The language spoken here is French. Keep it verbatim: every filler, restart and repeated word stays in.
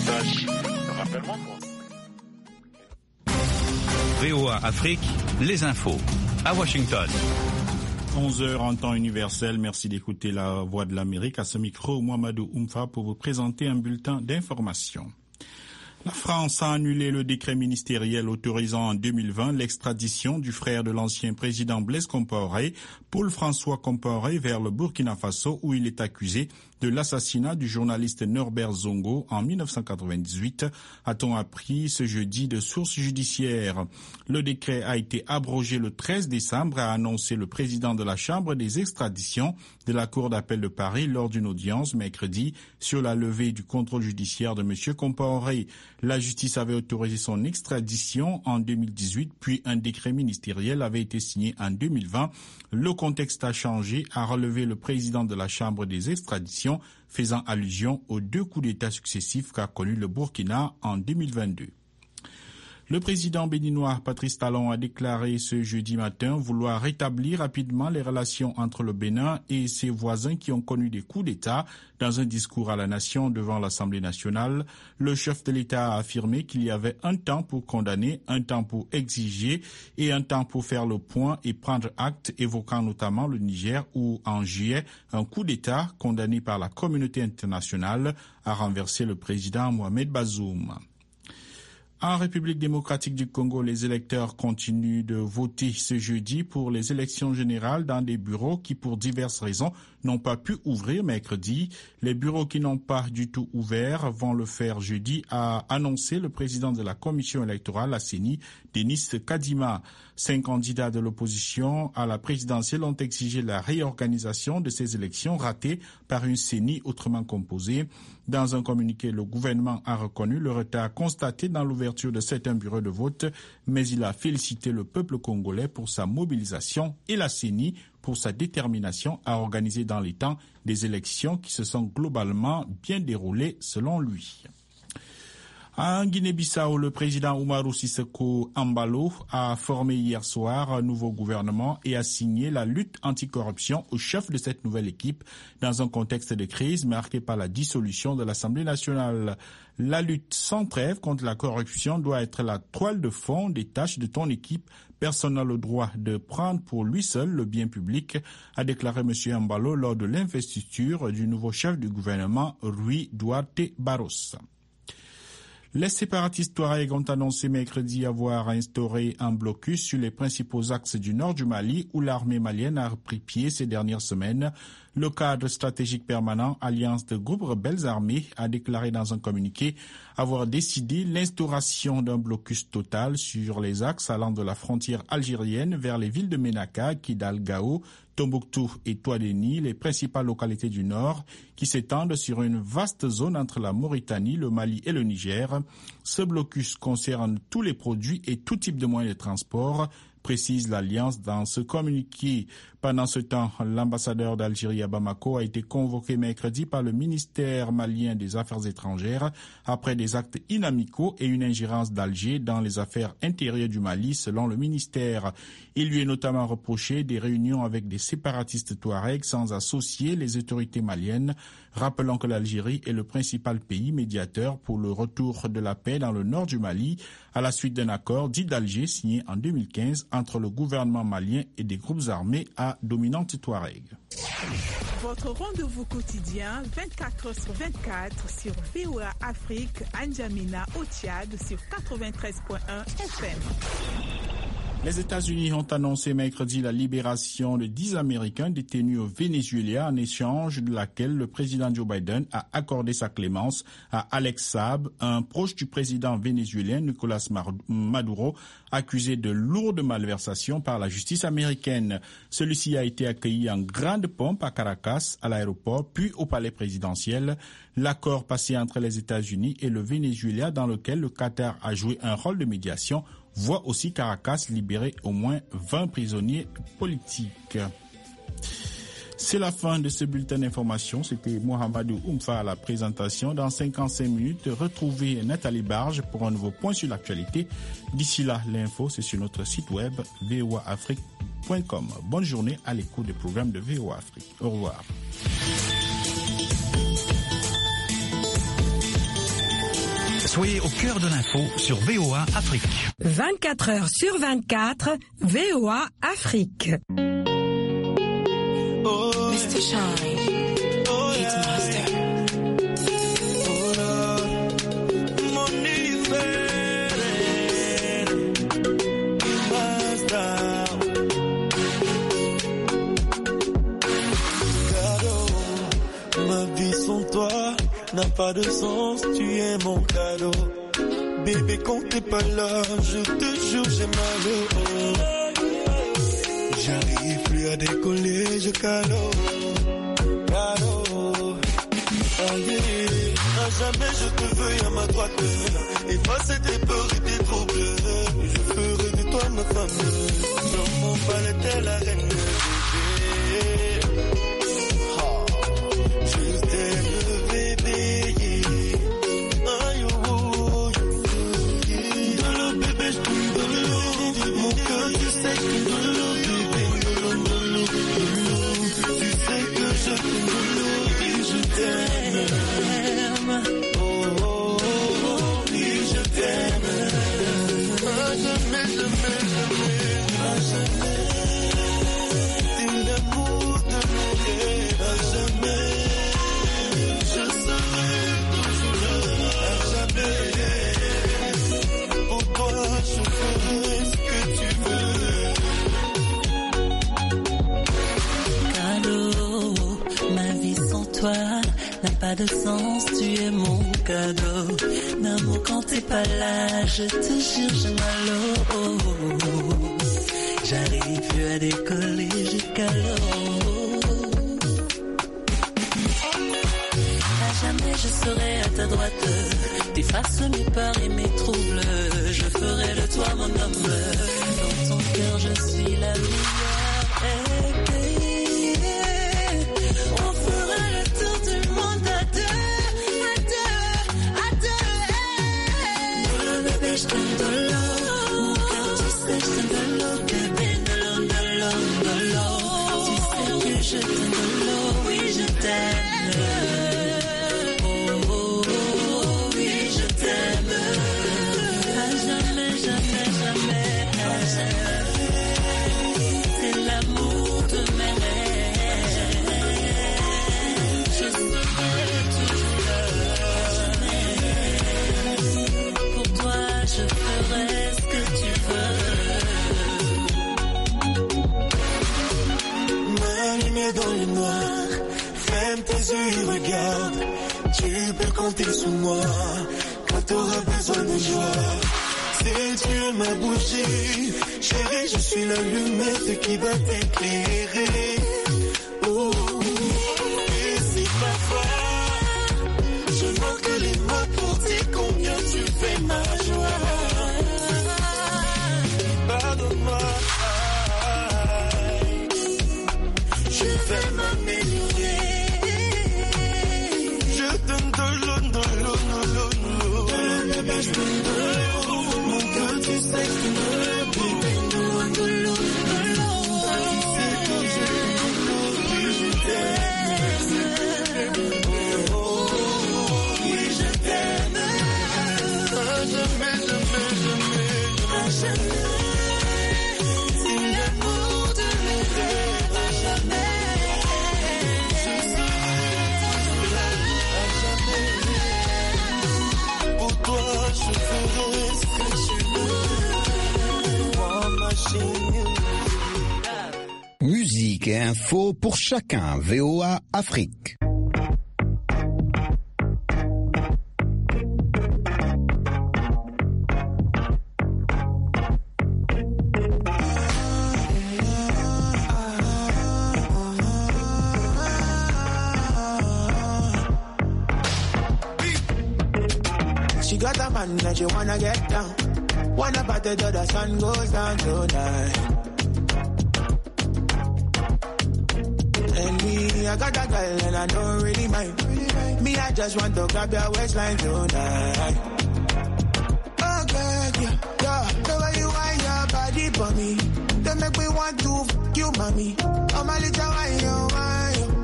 tâches. Rappelle-moi quoi. V O A Afrique, les infos à Washington. onze heures en temps universel. Merci d'écouter la Voix de l'Amérique. À ce micro, Mohamedou Oumfa pour vous présenter un bulletin d'information. La France a annulé le décret ministériel autorisant en deux mille vingt l'extradition du frère de l'ancien président Blaise Compaoré, Paul-François Compaoré, vers le Burkina Faso où il est accusé de l'assassinat du journaliste Norbert Zongo en mille neuf cent quatre-vingt-dix-huit, a-t-on appris ce jeudi de sources judiciaires. Le décret a été abrogé le treize décembre, a annoncé le président de la Chambre des extraditions de la Cour d'appel de Paris lors d'une audience mercredi sur la levée du contrôle judiciaire de M. Compaoré. La justice avait autorisé son extradition en deux mille dix-huit, puis un décret ministériel avait été signé en deux mille vingt. Le contexte a changé, a relevé le président de la Chambre des extraditions, faisant allusion aux deux coups d'État successifs qu'a connu le Burkina en deux mille vingt-deux. Le président béninois Patrice Talon a déclaré ce jeudi matin vouloir rétablir rapidement les relations entre le Bénin et ses voisins qui ont connu des coups d'État. Dans un discours à la nation devant l'Assemblée nationale, le chef de l'État a affirmé qu'il y avait un temps pour condamner, un temps pour exiger et un temps pour faire le point et prendre acte, évoquant notamment le Niger où, en juillet, un coup d'État condamné par la communauté internationale a renversé le président Mohamed Bazoum. En République démocratique du Congo, les électeurs continuent de voter ce jeudi pour les élections générales dans des bureaux qui, pour diverses raisons, n'ont pas pu ouvrir mercredi. Les bureaux qui n'ont pas du tout ouvert vont le faire jeudi, a annoncé le président de la commission électorale, la C E N I, Denis Kadima. Cinq candidats de l'opposition à la présidentielle ont exigé la réorganisation de ces élections ratées par une C E N I autrement composée. Dans un communiqué, le gouvernement a reconnu le retard constaté dans l'ouverture de certains bureaux de vote, mais il a félicité le peuple congolais pour sa mobilisation et la C E N I pour sa détermination à organiser dans les temps des élections qui se sont globalement bien déroulées selon lui. En Guinée-Bissau, le président Umaru Sissoco Embalo a formé hier soir un nouveau gouvernement et a signé la lutte anticorruption au chef de cette nouvelle équipe dans un contexte de crise marqué par la dissolution de l'Assemblée nationale. La lutte sans trêve contre la corruption doit être la toile de fond des tâches de ton équipe. Personne n'a le droit de prendre pour lui seul le bien public, a déclaré M. Embalo lors de l'investiture du nouveau chef du gouvernement, Rui Duarte Barros. Les séparatistes Touaregs ont annoncé mercredi avoir instauré un blocus sur les principaux axes du nord du Mali où l'armée malienne a repris pied ces dernières semaines. Le cadre stratégique permanent, alliance de groupes rebelles armés, a déclaré dans un communiqué avoir décidé l'instauration d'un blocus total sur les axes allant de la frontière algérienne vers les villes de Ménaka, Kidal, Gao, Tombouctou et Touadéni, les principales localités du nord, qui s'étendent sur une vaste zone entre la Mauritanie, le Mali et le Niger. Ce blocus concerne tous les produits et tout type de moyens de transport, précise l'Alliance dans ce communiqué. Pendant ce temps, l'ambassadeur d'Algérie à Bamako a été convoqué mercredi par le ministère malien des Affaires étrangères après des actes inamicaux et une ingérence d'Alger dans les affaires intérieures du Mali, selon le ministère. Il lui est notamment reproché des réunions avec des séparatistes touaregs sans associer les autorités maliennes. Rappelons que l'Algérie est le principal pays médiateur pour le retour de la paix dans le nord du Mali, à la suite d'un accord dit d'Alger signé en deux mille quinze entre le gouvernement malien et des groupes armés à dominante touareg. Votre rendez-vous quotidien vingt-quatre heures sur vingt-quatre sur V O A Afrique, N'Djamena au Tchad sur quatre-vingt-treize point un F M. Les États-Unis ont annoncé mercredi la libération de dix Américains détenus au Venezuela en échange de laquelle le président Joe Biden a accordé sa clémence à Alex Saab, un proche du président vénézuélien Nicolás Maduro, accusé de lourdes malversations par la justice américaine. Celui-ci a été accueilli en grande pompe à Caracas, à l'aéroport, puis au palais présidentiel. L'accord passé entre les États-Unis et le Venezuela, dans lequel le Qatar a joué un rôle de médiation, voit aussi Caracas libérer au moins vingt prisonniers politiques. C'est la fin de ce bulletin d'information. C'était Mohamedou Oumfa à la présentation. Dans cinquante-cinq minutes, retrouvez Nathalie Barge pour un nouveau point sur l'actualité. D'ici là, l'info, c'est sur notre site web v o a afrique point com. Bonne journée à l'écoute des programmes de V O A Afrique. Au revoir. Soyez au cœur de l'info sur V O A Afrique. vingt-quatre heures sur vingt-quatre, V O A Afrique. Oh, mister Shine, oh, Hitmaster. Oh, mon ma vie sans toi n'a pas de sens, tu es mon cadeau. Bébé, quand t'es pas là, je te jure, j'ai mal au haut. J'arrive plus à décoller, je calo, calo. Allez, à jamais je te veux à ma droite. Effacer tes peurs et tes troubles. Je ferai de toi ma femme. Dans mon palais, t'es la reine. Pas de sens, tu es mon cadeau. D'amour quand t'es pas là, je te jure, j'ai mal au haut. J'arrive plus à décoller, je calo. À jamais je serai à ta droite. T'effaces mes peurs et mes troubles. Je ferai de toi mon homme. Dans ton cœur, je suis la meilleure. Hey, hey. Je t'aime de l'eau, mon cœur tu sais je t'aime de l'eau, bébé de l'eau, de l'eau, de l'eau. Tu sais que je t'aime de l'eau, oui je t'aime. Oh, oh, oh, oui je t'aime. À jamais, jamais, jamais, à jamais. C'est l'amour de mes rêves. Je serai toujours là. Je ferai ce que tu veux. M'allumer dans le noir, ferme tes yeux et regarde. Tu peux compter sur moi quand t'auras besoin de joie. C'est tu ma bougie, chérie, je suis la lumière qui va t'éclairer. Oh, et si parfois je manque les mots pour dire combien tu fais ma joie. Pardonne-moi, je vais m'améliorer. Je donne de l'eau, de l'eau, de l'eau, de l'eau. Je donne de l'eau, mon cœur tu sais que de l'eau, bébé, de l'eau, de l'eau, de l'eau. Tu sais que je t'aime, je t'aime. Jamais, jamais, jamais, jamais. C'est l'amour de mes rêves, à jamais. Je serai là, à jamais. Pour toi, je ferai ce que tu veux. One machine. Musique et info pour chacun. V O A Afrique. Got a man that you wanna get down. Wanna party till the sun goes down tonight. And me, I got a girl and I don't really mind. Me, I just want to grab your waistline tonight. Oh God, yeah, yeah. The way you wind your body for me, they make me want to f*** you, mommy. Oh my little wine, you wine.